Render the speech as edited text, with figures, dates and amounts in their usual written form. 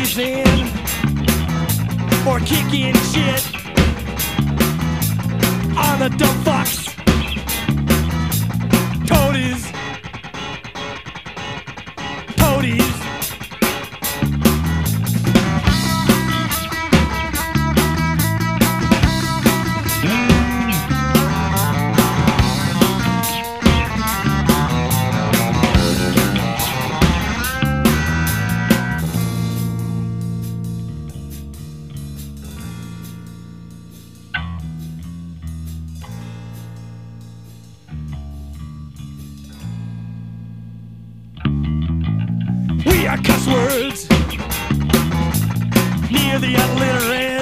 cruising or kicking shit on the dumb fucks. Toadies. Toadies. We are cuss words near the alliteration.